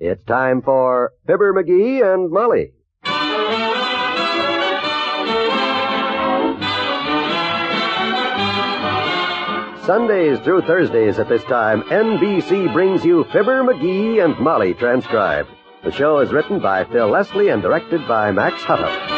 It's time for Fibber McGee and Molly. Sundays through Thursdays at this time, NBC brings you Fibber McGee and Molly transcribed. The show is written by Phil Leslie and directed by Max Hutto.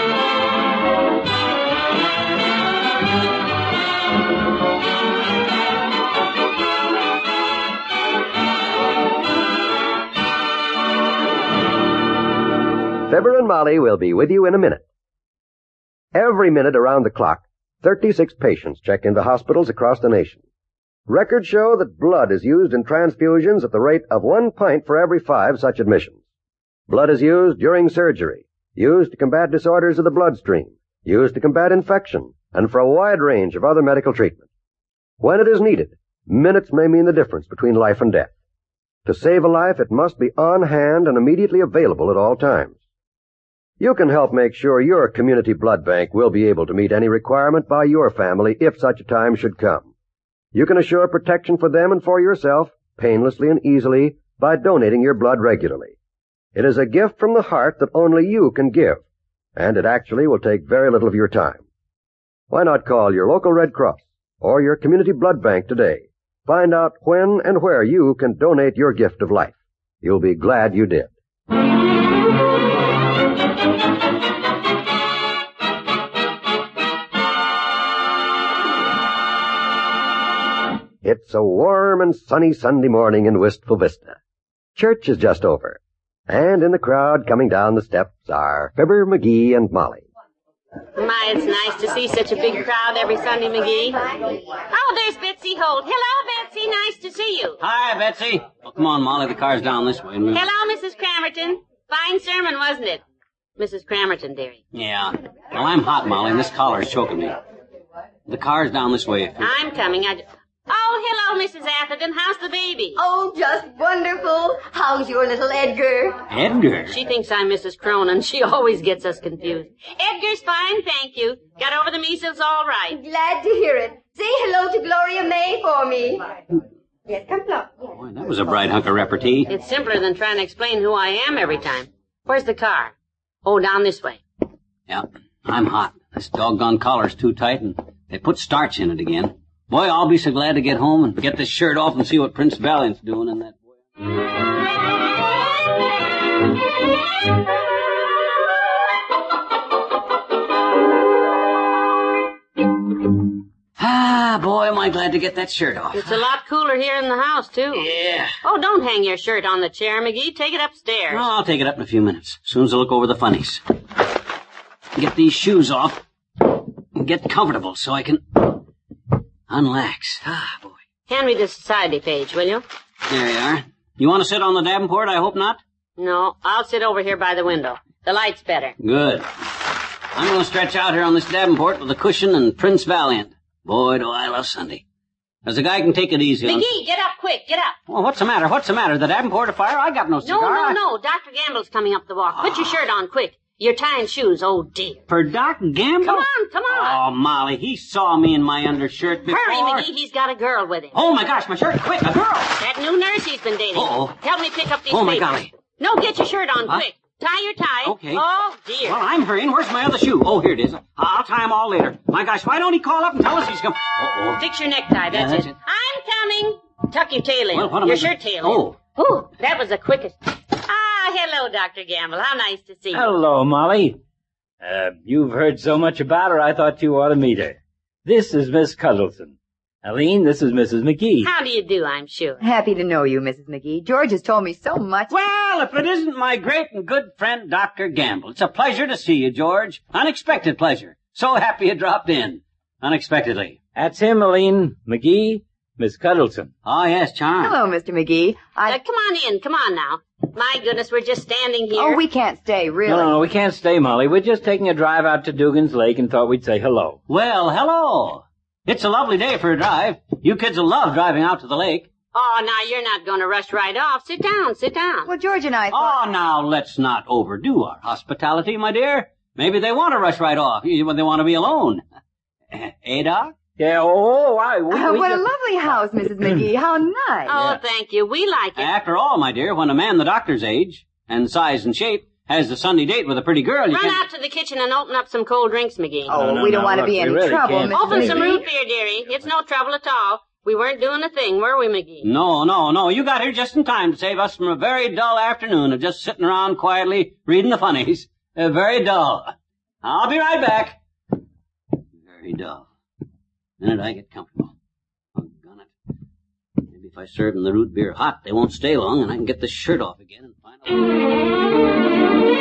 Fibber and Molly will be with you in a minute. Every minute around the clock, 36 patients check into hospitals across the nation. Records show that blood is used in transfusions at the rate of 1 pint for every 5 such admissions. Blood is used during surgery, used to combat disorders of the bloodstream, used to combat infection, and for a wide range of other medical treatment. When it is needed, minutes may mean the difference between life and death. To save a life, it must be on hand and immediately available at all times. You can help make sure your community blood bank will be able to meet any requirement by your family if such a time should come. You can assure protection for them and for yourself, painlessly and easily, by donating your blood regularly. It is a gift from the heart that only you can give, and it actually will take very little of your time. Why not call your local Red Cross or your community blood bank today? Find out when and where you can donate your gift of life. You'll be glad you did. It's a warm and sunny Sunday morning in Wistful Vista. Church is just over, and in the crowd coming down the steps are Fibber, McGee, and Molly. My, it's nice to see such a big crowd every Sunday, McGee. Oh, there's Betsy Holt. Hello, Betsy. Nice to see you. Hi, Betsy. Well, come on, Molly. The car's down this way. Hello, Mrs. Cramerton. Fine sermon, wasn't it? Mrs. Cramerton, dearie. Yeah. Well, I'm hot, Molly, and this collar's choking me. The car's down this way. I'm coming. Oh, hello, Mrs. Atherton. How's the baby? Oh, just wonderful. How's your little Edgar? Edgar? She thinks I'm Mrs. Cronin. She always gets us confused. Edgar's fine, thank you. Got over the measles all right. Glad to hear it. Say hello to Gloria May for me. Yes, come along. Boy, that was a bright hunk of repartee. It's simpler than trying to explain who I am every time. Where's the car? Oh, down this way. Yeah, I'm hot. This doggone collar's too tight, and they put starch in it again. Boy, I'll be so glad to get home and get this shirt off and see what Prince Valiant's doing in that. Boy, am I glad to get that shirt off. It's a lot cooler here in the house, too. Yeah. Oh, don't hang your shirt on the chair, McGee. Take it upstairs. No, I'll take it up in a few minutes, as soon as I look over the funnies. Get these shoes off and get comfortable so I can unlax. Boy. Hand me the society page, will you? There you are. You want to sit on the Davenport? I hope not. No, I'll sit over here by the window. The light's better. Good. I'm going to stretch out here on this Davenport with a cushion and Prince Valiant. Boy, do I love Sunday. As a guy can take it easy. McGee, get up quick, get up. Well, what's the matter? What's the matter? The Davenport afire? I got no cigar. No. Dr. Gamble's coming up the walk. Put your shirt on quick. You're tying shoes, oh dear. For Doc Gamble? Come on. Oh, Molly, he saw me in my undershirt before. Hurry, McGee, he's got a girl with him. Oh, my gosh, my shirt, quick, a girl. That new nurse he's been dating. Uh-oh. Help me pick up these Oh, my papers. golly. No, get your shirt on, quick. Tie your tie. Okay. Oh, dear. Well, I'm hurrying. Where's my other shoe? Oh, here it is. I'll tie them all later. My gosh, why don't he call up and tell us he's come? Uh-oh. Fix your necktie, that's it. I'm coming. Tuck your tail in. Well, what am your I shirt tail Oh. in. Ooh, that was the quickest. Hello, Dr. Gamble. How nice to see you. Hello, Molly. You've heard so much about her, I thought you ought to meet her. This is Miss Cuddleton. Aline, this is Mrs. McGee. How do you do, I'm sure. Happy to know you, Mrs. McGee. George has told me so much. Well, if it isn't my great and good friend, Dr. Gamble. It's a pleasure to see you, George. Unexpected pleasure. So happy you dropped in. Unexpectedly. That's him, Aline. McGee, Miss Cuddleton. Oh, yes, Charm. Hello, Mr. McGee. Come on in. Come on now. My goodness, we're just standing here. Oh, we can't stay, really. No, we can't stay, Molly. We're just taking a drive out to Dugan's Lake and thought we'd say hello. Well, hello. It's a lovely day for a drive. You kids will love driving out to the lake. Oh, now you're not going to rush right off. Sit down, sit down. Well, George and I thought... Oh, now let's not overdo our hospitality, my dear. Maybe they want to rush right off when they want to be alone. Eh, Doc? Yeah, What a lovely house, Mrs. McGee. How nice. Oh, thank you. We like it. After all, my dear, when a man the doctor's age and size and shape has a Sunday date with a pretty girl, you Run can... out to the kitchen and open up some cold drinks, McGee. Oh, we don't want to be any really trouble, can't. Mrs. Open some McGee. root beer, dearie. It's no trouble at all. We weren't doing a thing, were we, McGee? No. You got here just in time to save us from a very dull afternoon of just sitting around quietly reading the funnies. Very dull. I'll be right back. Very dull. The minute I get comfortable. Doggone it. Maybe if I serve them the root beer hot, they won't stay long, and I can get this shirt off again and find out.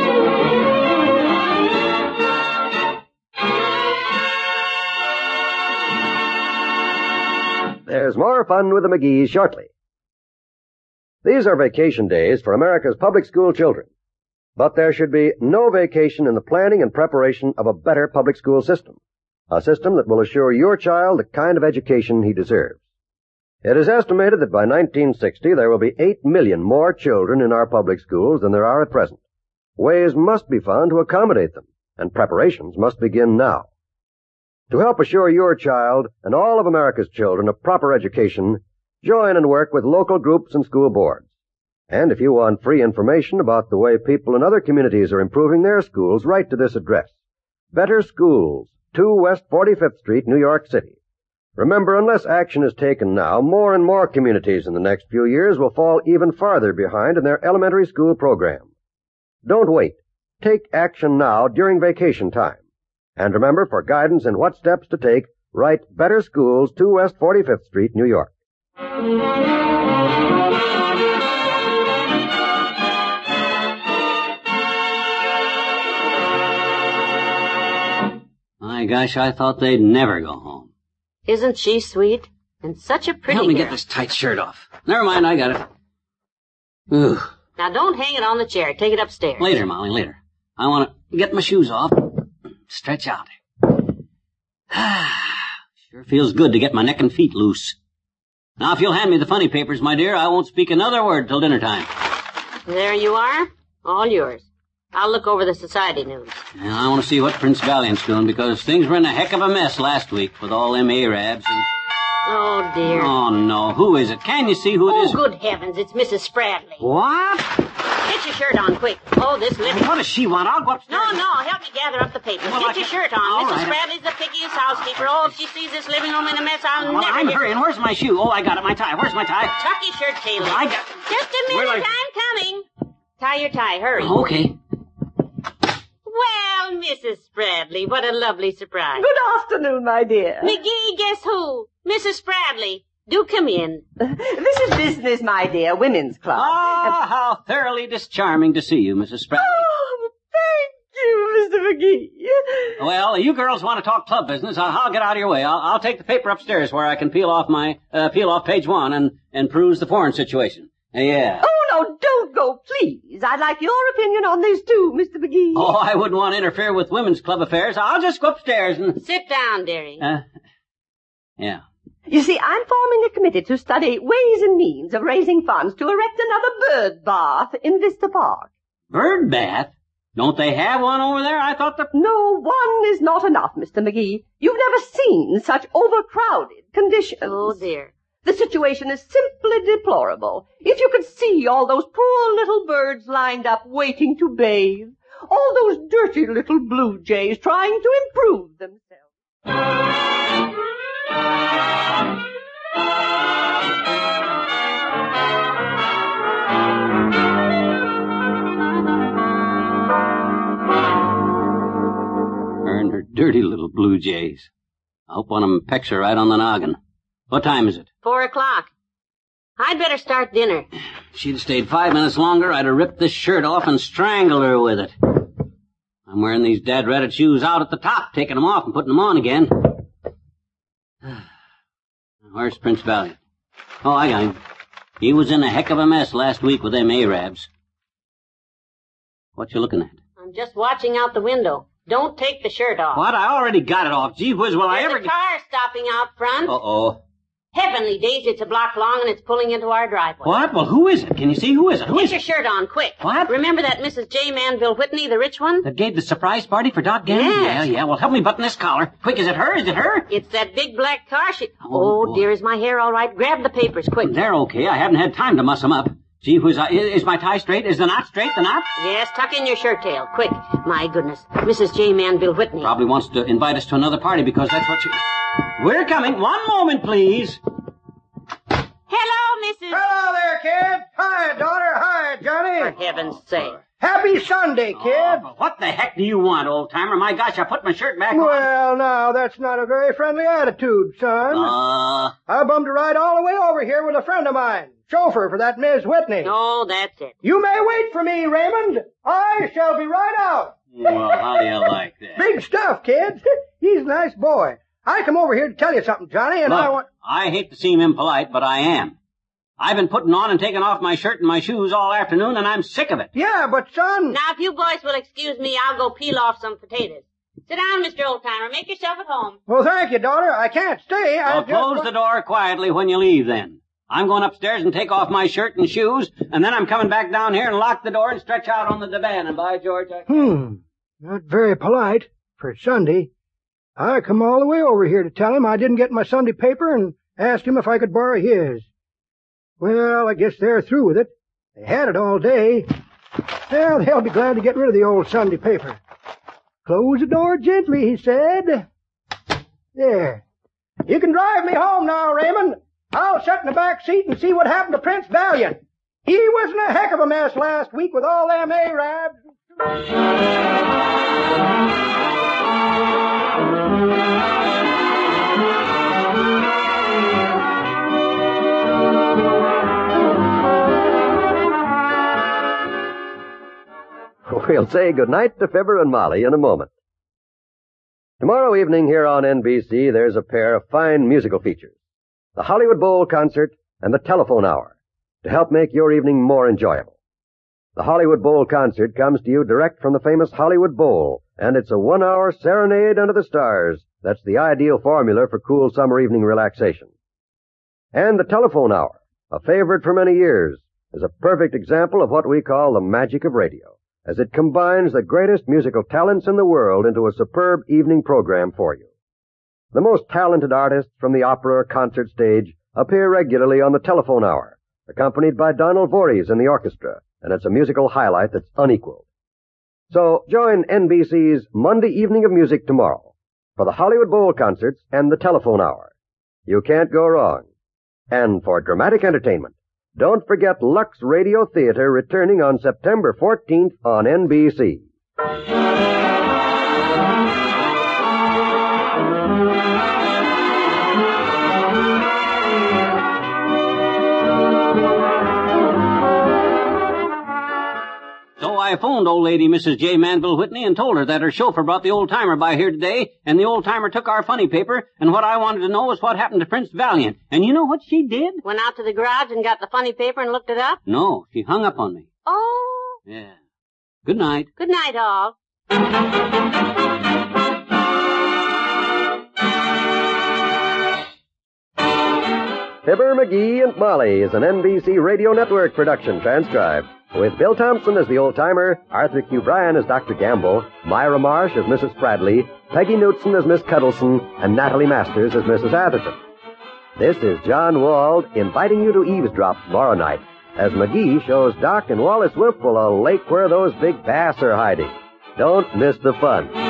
There's more fun with the McGees shortly. These are vacation days for America's public school children. But there should be no vacation in the planning and preparation of a better public school system. A system that will assure your child the kind of education he deserves. It is estimated that by 1960 there will be 8 million more children in our public schools than there are at present. Ways must be found to accommodate them, and preparations must begin now. To help assure your child and all of America's children a proper education, join and work with local groups and school boards. And if you want free information about the way people in other communities are improving their schools, write to this address. Better Schools, 2 West 45th Street, New York City. Remember, unless action is taken now, more and more communities in the next few years will fall even farther behind in their elementary school program. Don't wait. Take action now during vacation time. And remember, for guidance in what steps to take, write Better Schools, 2 West 45th Street, New York. My gosh, I thought they'd never go home. Isn't she sweet? And such a pretty Help me girl. get this tight shirt off. Never mind, I got it. Ugh. Now don't hang it on the chair. Take it upstairs. Later, Molly, later. I want to get my shoes off. Stretch out. Sure feels good to get my neck and feet loose. Now, if you'll hand me the funny papers, my dear, I won't speak another word till dinner time. There you are. All yours. I'll look over the society news. And I want to see what Prince Valiant's doing, because things were in a heck of a mess last week with all them Arabs and... Oh, dear. Oh, no. Who is it? Can you see who it is? Oh, good heavens. It's Mrs. Spradley. What? Get your shirt on, quick. Oh, this lip... What does she want? I'll go upstairs. No, help me gather up the papers. Well, Get your shirt on. All Mrs. right. Spradley's the pickiest housekeeper. Oh, if she sees this living room in a mess, I'll Well, never... I'm hurrying. Where's my shoe? Oh, I got it. My tie. Where's my tie? Tuck your shirt, Taylor. I got... Just a Where minute, do I'm coming. Tie your tie, hurry. Oh, okay. Well, Mrs. Spradley, what a lovely surprise. Good afternoon, my dear. McGee, guess who? Mrs. Spradley. Do come in. This is business, my dear, women's club. Ah, how thoroughly discharming to see you, Mrs. Spradley. Oh, thank you, Mr. McGee. Well, you girls want to talk club business. I'll get out of your way. I'll take the paper upstairs where I can peel off page 1 and peruse the foreign situation. Yeah. Oh, no, don't go, please. I'd like your opinion on this, too, Mr. McGee. Oh, I wouldn't want to interfere with women's club affairs. I'll just go upstairs and... Sit down, dearie. Yeah. You see, I'm forming a committee to study ways and means of raising funds to erect another bird bath in Vista Park. Bird bath? Don't they have one over there? I thought the... No, one is not enough, Mr. McGee. You've never seen such overcrowded conditions. Oh, dear. The situation is simply deplorable. If you could see all those poor little birds lined up waiting to bathe, all those dirty little blue jays trying to improve themselves. Her and her dirty little blue jays. I hope one of them pecks her right on the noggin. What time is it? 4:00. I'd better start dinner. If she'd stayed 5 minutes longer, I'd have ripped this shirt off and strangled her with it. I'm wearing these dad-ratted shoes out at the top, taking them off and putting them on again. Where's Prince Valiant? Oh, I got him. He was in a heck of a mess last week with them Arabs. What you looking at? I'm just watching out the window. Don't take the shirt off. What? I already got it off. Gee whiz, will I There's ever a car stopping out front. Uh-oh. Heavenly days, it's a block long and it's pulling into our driveway. What? Well, who is it? Can you see who is it? Who Get is your it? shirt on, quick. What? Remember that Mrs. J. Manville Whitney, the rich one? That gave the surprise party for Doc Gannon? Yes. Yeah. Well, help me button this collar. Quick, is it her? Is it her? It's that big black car. Oh, boy. Dear, is my hair all right? Grab the papers, quick. They're okay. I haven't had time to muss them up. See, is my tie straight? Is the knot straight, the knot? Yes, tuck in your shirt tail, quick. My goodness, Mrs. J. Manville Whitney. Probably wants to invite us to another party because that's what she... We're coming. One moment, please. Hello, Mrs. Hello there, kid. Hi, daughter. Hi, Johnny. For heaven's sake. Happy Sunday, kid. Oh, what the heck do you want, old-timer? My gosh, I put my shirt back on. Well, now, that's not a very friendly attitude, son. I bummed a ride all the way over here with a friend of mine, chauffeur for that Miss Whitney. Oh, that's it. You may wait for me, Raymond. I shall be right out. Well, how do you like that? Big stuff, kid. He's a nice boy. I come over here to tell you something, Johnny, and Look, I hate to seem impolite, but I am. I've been putting on and taking off my shirt and my shoes all afternoon, and I'm sick of it. Yeah, but son... Now, if you boys will excuse me, I'll go peel off some potatoes. Sit down, Mr. Oldtimer. Make yourself at home. Well, thank you, daughter. I can't stay. Well, close the door quietly when you leave, then. I'm going upstairs and take off my shirt and shoes, and then I'm coming back down here and lock the door and stretch out on the divan, and by George, I... Not very polite for Sunday. I come all the way over here to tell him I didn't get my Sunday paper and asked him if I could borrow his. Well, I guess they're through with it. They had it all day. Well, they'll be glad to get rid of the old Sunday paper. Close the door gently, he said. There. You can drive me home now, Raymond. I'll sit in the back seat and see what happened to Prince Valiant. He was in a heck of a mess last week with all them Arabs. We'll say goodnight to Fibber and Molly in a moment. Tomorrow evening here on NBC, there's a pair of fine musical features. The Hollywood Bowl Concert and the Telephone Hour, to help make your evening more enjoyable. The Hollywood Bowl Concert comes to you direct from the famous Hollywood Bowl, and it's a 1-hour serenade under the stars. That's the ideal formula for cool summer evening relaxation. And the Telephone Hour, a favorite for many years, is a perfect example of what we call the magic of radio, as it combines the greatest musical talents in the world into a superb evening program for you. The most talented artists from the opera or concert stage appear regularly on the Telephone Hour, accompanied by Donald Voorhees in the orchestra, and it's a musical highlight that's unequaled. So join NBC's Monday Evening of Music tomorrow for the Hollywood Bowl Concerts and the Telephone Hour. You can't go wrong. And for dramatic entertainment, don't forget Lux Radio Theater returning on September 14th on NBC. So I phoned old lady Mrs. J. Manville Whitney and told her that her chauffeur brought the old-timer by here today, and the old-timer took our funny paper, and what I wanted to know was what happened to Prince Valiant. And you know what she did? Went out to the garage and got the funny paper and looked it up? No, she hung up on me. Oh. Yeah. Good night. Good night, all. Fibber, McGee, and Molly is an NBC Radio Network production transcribed. With Bill Thompson as the old-timer, Arthur Q. Bryan as Dr. Gamble, Myra Marsh as Mrs. Bradley, Peggy Knutson as Miss Cuddleson, and Natalie Masters as Mrs. Atherton. This is John Wald inviting you to eavesdrop tomorrow night as McGee shows Doc and Wallace Whipple a lake where those big bass are hiding. Don't miss the fun.